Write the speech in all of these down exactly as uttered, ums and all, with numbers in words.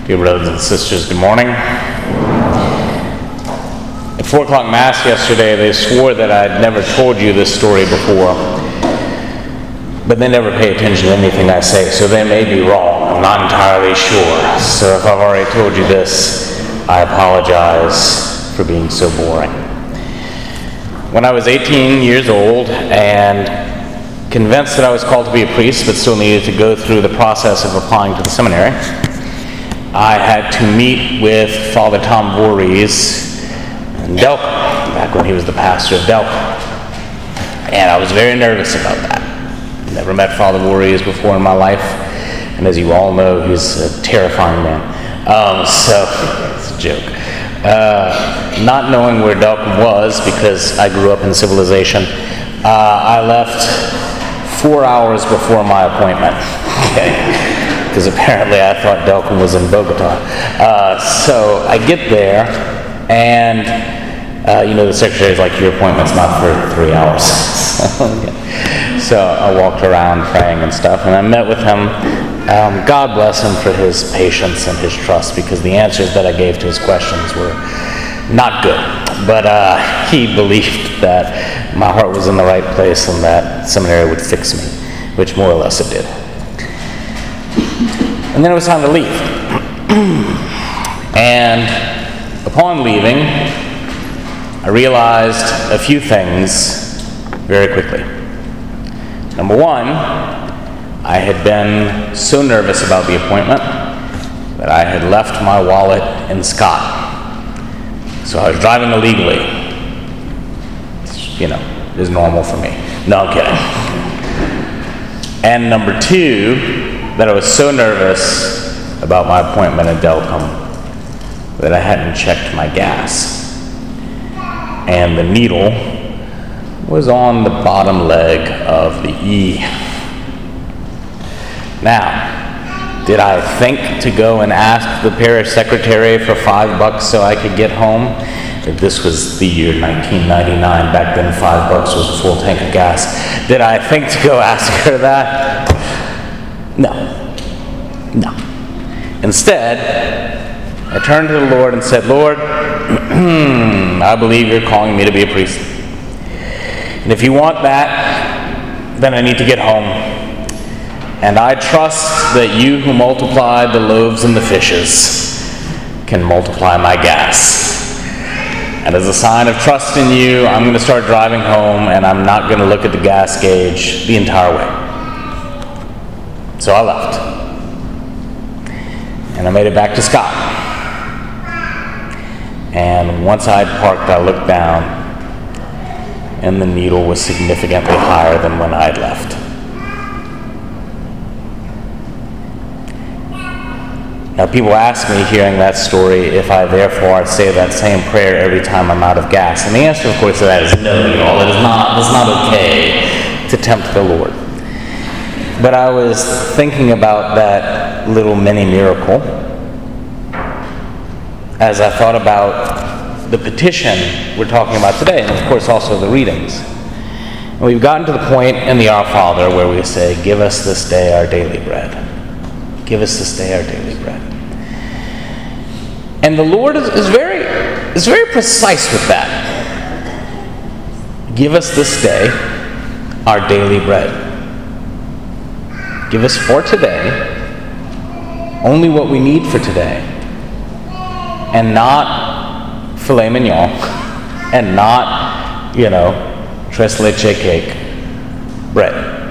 Dear brothers and sisters, good morning. At four o'clock Mass yesterday, they swore that I'd never told you this story before, but they never pay attention to anything I say, so they may be wrong. I'm not entirely sure. So if I've already told you this, I apologize for being so boring. When I was eighteen years old and convinced that I was called to be a priest, but still needed to go through the process of applying to the seminary, I had to meet with Father Tom Voorhees in Delco, back when he was the pastor of Delco. And I was very nervous about that. Never met Father Voorhees before in my life, and as you all know, he's a terrifying man. Um, so, it's a joke. Uh, not knowing where Delco was, because I grew up in civilization, uh, I left four hours before my appointment. Okay. Because apparently I thought Delco was in Bogota. Uh, so I get there, and uh, you know, the secretary's like, your appointment's not for three hours. So I walked around praying and stuff, and I met with him. Um, God bless him for his patience and his trust, because the answers that I gave to his questions were not good. But uh, he believed that my heart was in the right place and that seminary would fix me, which more or less it did. And then it was time to leave. And upon leaving, I realized a few things very quickly. Number one, I had been so nervous about the appointment that I had left my wallet in Scott. So I was driving illegally. It's, you know, is normal for me. No, I'm kidding. And number two, that I was so nervous about my appointment at Delcom that I hadn't checked my gas. And the needle was on the bottom leg of the E. Now, did I think to go and ask the parish secretary for five bucks so I could get home? This was the year nineteen ninety-nine. Back then, five bucks was a full tank of gas. Did I think to go ask her that? No. No. Instead, I turned to the Lord and said, Lord, I believe you're calling me to be a priest. And if you want that, then I need to get home. And I trust that you who multiplied the loaves and the fishes can multiply my gas. And as a sign of trust in you, I'm going to start driving home, and I'm not going to look at the gas gauge the entire way. So I left. And I made it back to Scott. And once I'd parked, I looked down, and the needle was significantly higher than when I'd left. Now, people ask me, hearing that story, if I therefore say that same prayer every time I'm out of gas. And the answer, of course, to that is no, y'all. It is not, it's not okay to tempt the Lord. But I was thinking about that little mini miracle as I thought about the petition we're talking about today, and of course also the readings. And we've gotten to the point in the Our Father where we say, give us this day our daily bread. Give us this day our daily bread. And the Lord is, is very is very precise with that. Give us this day our daily bread. Give us for today only what we need for today, and not filet mignon, and not, you know, tres leche cake bread.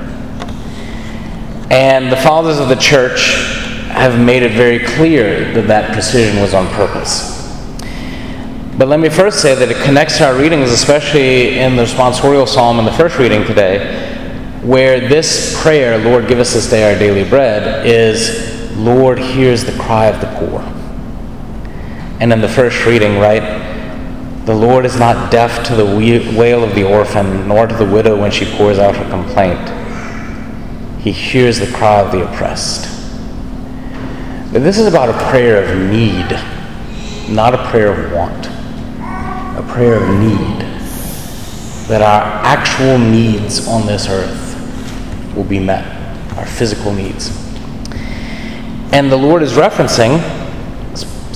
And the fathers of the church have made it very clear that that precision was on purpose. But let me first say that it connects to our readings, especially in the responsorial psalm in the first reading today, where this prayer, Lord, give us this day our daily bread, is, Lord, hears the cry of the poor. And in the first reading, right, the Lord is not deaf to the wail of the orphan, nor to the widow when she pours out her complaint. He hears the cry of the oppressed. But this is about a prayer of need, not a prayer of want. A prayer of need. That our actual needs on this earth will be met, our physical needs. And the Lord is referencing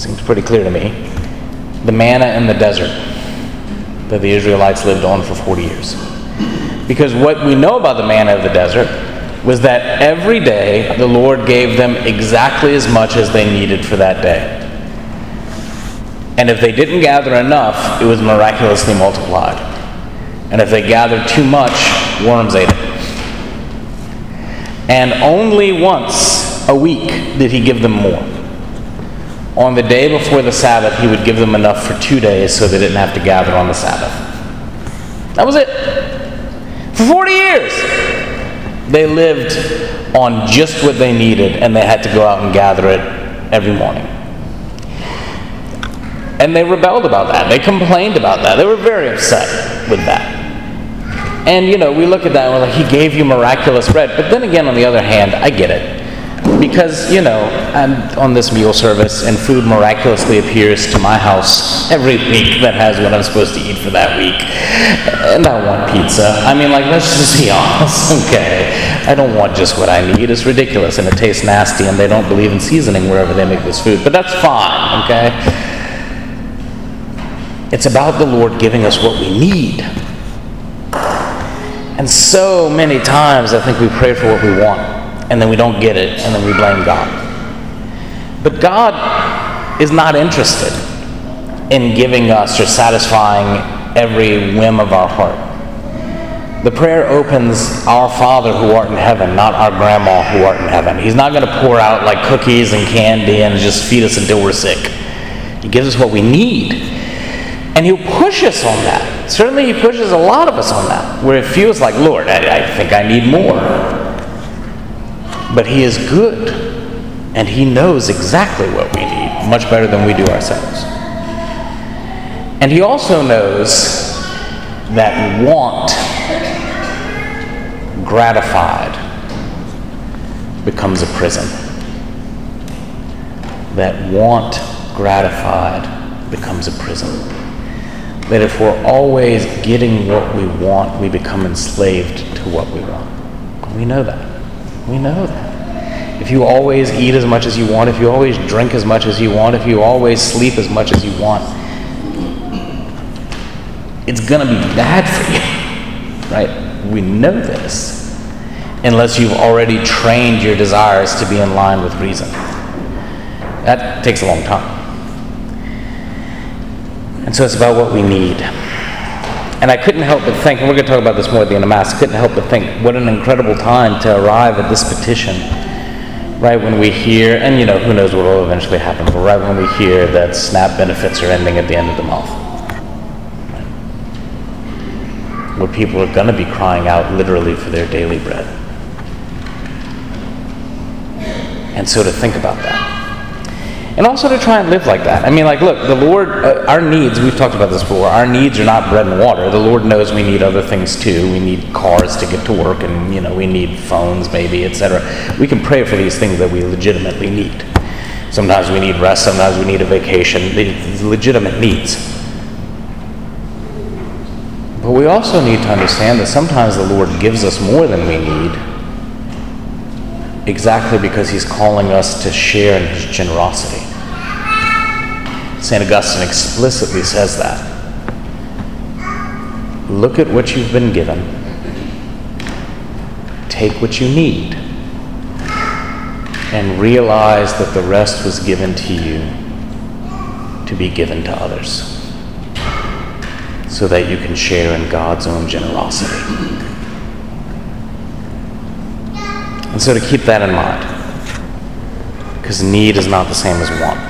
Seems pretty clear to me. The manna in the desert that the Israelites lived on for forty years. Because what we know about the manna of the desert was that every day the Lord gave them exactly as much as they needed for that day. And if they didn't gather enough, it was miraculously multiplied. And if they gathered too much, worms ate it. And only once a week did he give them more. On the day before the Sabbath, he would give them enough for two days so they didn't have to gather on the Sabbath. That was it. For forty years, they lived on just what they needed, and they had to go out and gather it every morning. And they rebelled about that. They complained about that. They were very upset with that. And, you know, we look at that and we're like, he gave you miraculous bread. But then again, on the other hand, I get it. Because, you know, I'm on this meal service and food miraculously appears to my house every week that has what I'm supposed to eat for that week. And I want pizza. I mean, like, let's just be honest, okay? I don't want just what I need. It's ridiculous and it tastes nasty and they don't believe in seasoning wherever they make this food. But that's fine, okay? It's about the Lord giving us what we need. And so many times I think we pray for what we want, and then we don't get it, and then we blame God. But God is not interested in giving us or satisfying every whim of our heart. The prayer opens, "Our Father who art in heaven," not "our grandma who art in heaven." He's not going to pour out like cookies and candy and just feed us until we're sick. He gives us what we need. And he'll push us on that. Certainly he pushes a lot of us on that, where it feels like, Lord, I, I think I need more. But he is good, and he knows exactly what we need, much better than we do ourselves. And he also knows that want gratified becomes a prison. That want gratified becomes a prison. That if we're always getting what we want, we become enslaved to what we want. We know that. We know that. If you always eat as much as you want, if you always drink as much as you want, if you always sleep as much as you want, it's going to be bad for you, right? We know this, unless you've already trained your desires to be in line with reason. That takes a long time. And so it's about what we need. And I couldn't help but think, and we're going to talk about this more at the end of Mass, I couldn't help but think, what an incredible time to arrive at this petition. Right when we hear, and you know, who knows what will eventually happen, but right when we hear that SNAP benefits are ending at the end of the month. Right? Where people are going to be crying out literally for their daily bread. And so to think about that. And also to try and live like that. I mean, like, look, the Lord, uh, our needs, we've talked about this before, our needs are not bread and water. The Lord knows we need other things too. We need cars to get to work, and, you know, we need phones maybe, et cetera. We can pray for these things that we legitimately need. Sometimes we need rest, sometimes we need a vacation. These legitimate needs. But we also need to understand that sometimes the Lord gives us more than we need, exactly because he's calling us to share in his generosity. Saint Augustine explicitly says that. Look at what you've been given. Take what you need. And realize that the rest was given to you to be given to others, so that you can share in God's own generosity. And so to keep that in mind, because need is not the same as want.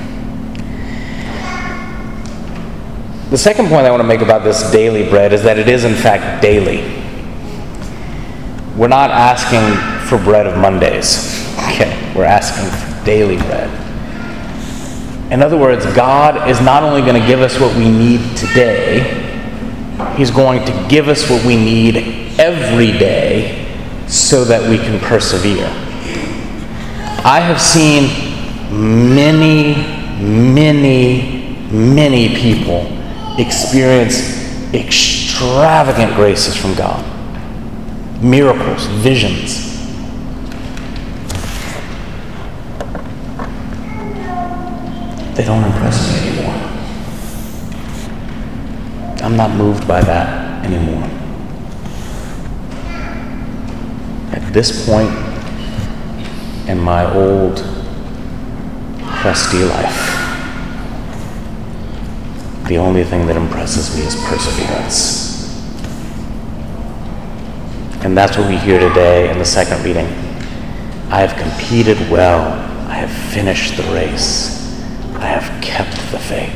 The second point I want to make about this daily bread is that it is in fact daily. We're not asking for bread of Mondays. Okay, we're asking for daily bread. In other words, God is not only going to give us what we need today, he's going to give us what we need every day, so that we can persevere. I have seen many, many, many people experience extravagant graces from God. Miracles, visions. they don't impress me anymore. I'm not moved by that anymore. At this point in my old, crusty life, the only thing that impresses me is perseverance. And that's what we hear today in the second reading. I have competed well. I have finished the race. I have kept the faith.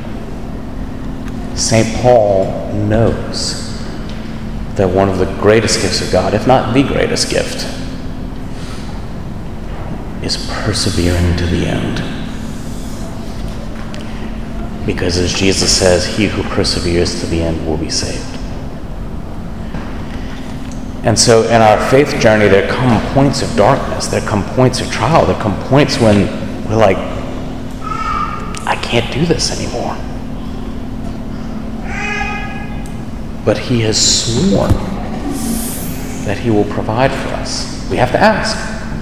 Saint Paul knows that one of the greatest gifts of God, if not the greatest gift, is persevering to the end. Because as Jesus says, he who perseveres to the end will be saved. And so in our faith journey, there come points of darkness, there come points of trial, there come points when we're like, I can't do this anymore. But he has sworn that he will provide for us. We have to ask.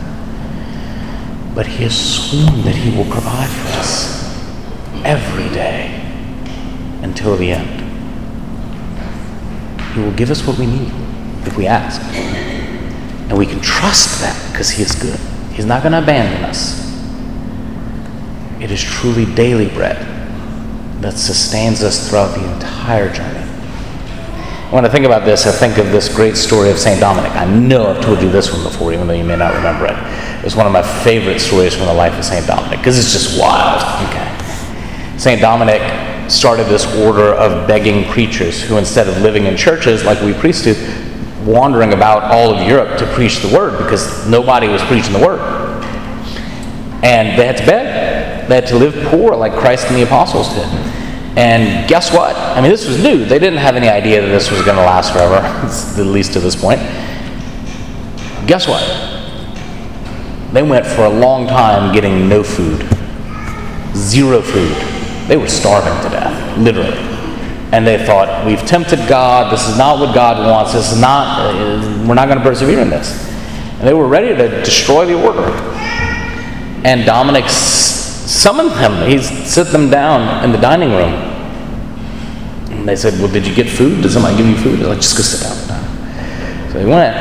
But he has sworn that he will provide for us every day until the end. He will give us what we need if we ask. And we can trust that because he is good. He's not going to abandon us. It is truly daily bread that sustains us throughout the entire journey. When I think about this, I think of this great story of Saint Dominic. I know I've told you this one before, even though you may not remember it. It's one of my favorite stories from the life of Saint Dominic, because it's just wild. Okay. Saint Dominic started this order of begging preachers who, instead of living in churches like we priests do, wandering about all of Europe to preach the word, because nobody was preaching the word. And they had to beg. They had to live poor like Christ and the apostles did. And guess what? I mean, this was new. They didn't have any idea that this was going to last forever, at least to this point. Guess what? They went for a long time getting no food. Zero food. They were starving to death, literally. And they thought, we've tempted God. This is not what God wants. This is not, we're not going to persevere in this. And they were ready to destroy the order. And Dominic summoned them. He set them down in the dining room. And they said, well, did you get food? Did somebody give you food? They're like, just go sit down. So he went.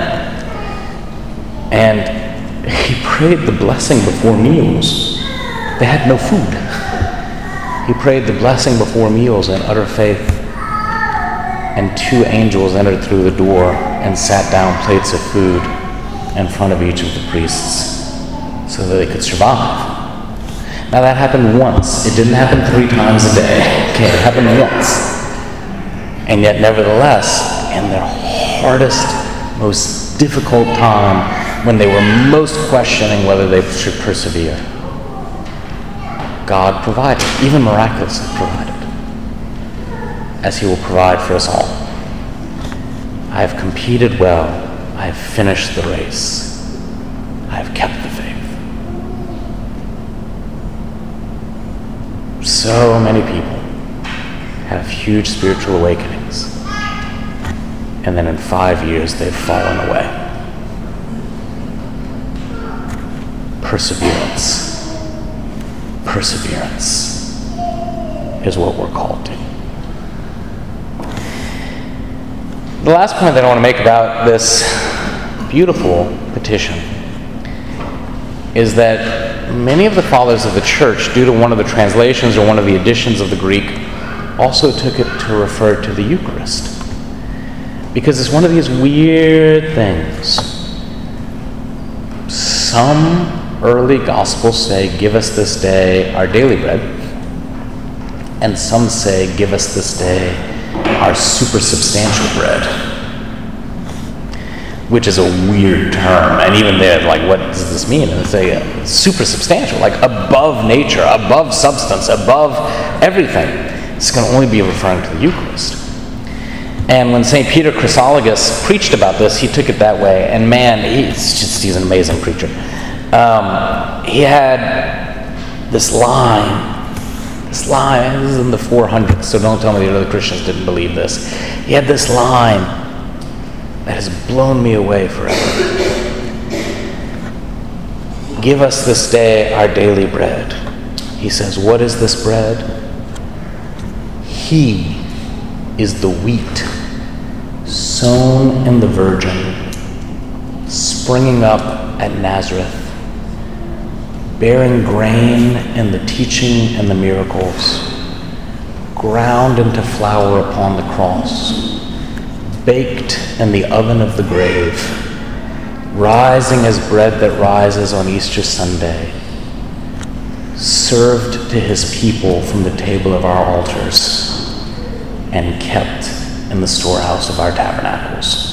And he prayed the blessing before meals. They had no food. He prayed the blessing before meals in utter faith. And two angels entered through the door and sat down plates of food in front of each of the priests so that they could survive. Now that happened once. It didn't happen three times a day. Okay, it happened once. And yet, nevertheless, in their hardest, most difficult time, when they were most questioning whether they should persevere, God provided, even miraculously provided, as he will provide for us all. I have competed well. I have finished the race. I have kept the faith. So many people have huge spiritual awakenings, and then in five years they've fallen away. Perseverance. Perseverance is what we're called to. The last point that I want to make about this beautiful petition is that many of the fathers of the church, due to one of the translations or one of the editions of the Greek, also took it to refer to the Eucharist. Because it's one of these weird things. Some early Gospels say, give us this day our daily bread. And some say, give us this day our supersubstantial bread. Which is a weird term. And even there, like, what does this mean? And it's a uh, supersubstantial, like above nature, above substance, above everything. It's going to only be referring to the Eucharist. And when Saint Peter Chrysologus preached about this, he took it that way. And man, he's just, he's an amazing preacher. Um, he had this line, this line, this is in the four hundreds, so don't tell me the other Christians didn't believe this. He had this line that has blown me away forever. Give us this day our daily bread. He says, what is this bread? He is the wheat sown in the Virgin, springing up at Nazareth, bearing grain in the teaching and the miracles, ground into flour upon the cross, baked in the oven of the grave, rising as bread that rises on Easter Sunday, served to his people from the table of our altars, and kept in the storehouse of our tabernacles.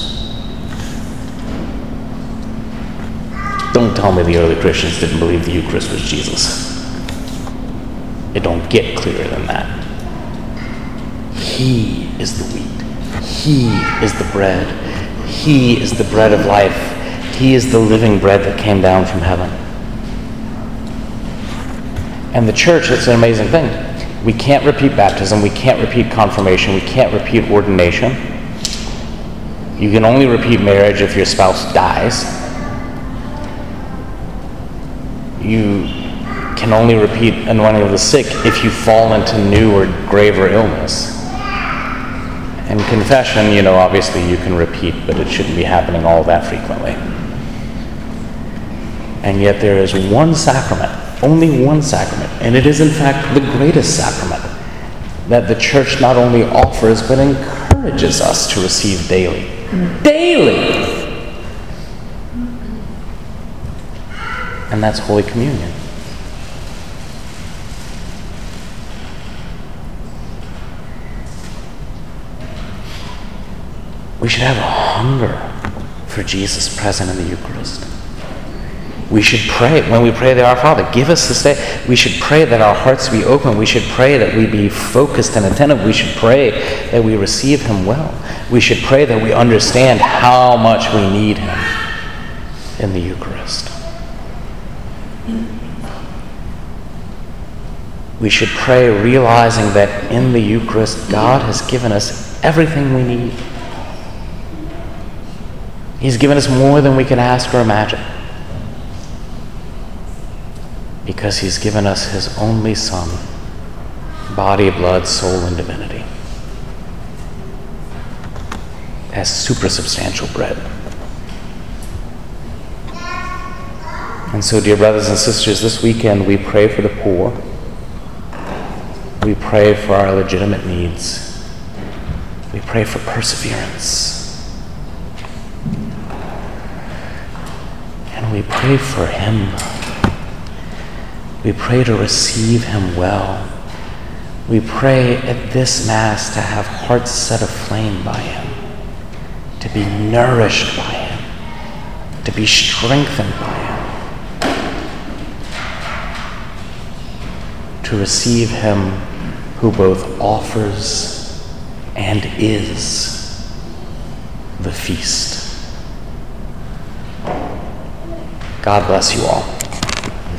Don't tell me the early Christians didn't believe the Eucharist was Jesus. It don't get clearer than that. He is the wheat. He is the bread. He is the bread of life. He is the living bread that came down from heaven. And the church, it's an amazing thing. We can't repeat baptism. We can't repeat confirmation. We can't repeat ordination. You can only repeat marriage if your spouse dies. You can only repeat anointing of the sick if you fall into new or graver illness. And confession, you know, obviously you can repeat, but it shouldn't be happening all that frequently. And yet there is one sacrament, only one sacrament, and it is in fact the greatest sacrament that the church not only offers but encourages us to receive daily. Daily! And that's Holy Communion. We should have a hunger for Jesus present in the Eucharist. We should pray, when we pray to our Father, give us this day. We should pray that our hearts be open. We should pray that we be focused and attentive. We should pray that we receive him well. We should pray that we understand how much we need him in the Eucharist. We should pray realizing that in the Eucharist, God has given us everything we need. He's given us more than we can ask or imagine, because he's given us his only Son, body, blood, soul, and divinity, as supersubstantial bread. And so, dear brothers and sisters, this weekend we pray for the poor. We pray for our legitimate needs. We pray for perseverance. And we pray for him. We pray to receive him well. We pray at this Mass to have hearts set aflame by him, to be nourished by him, to be strengthened by him, to receive him who both offers and is the feast. God bless you all.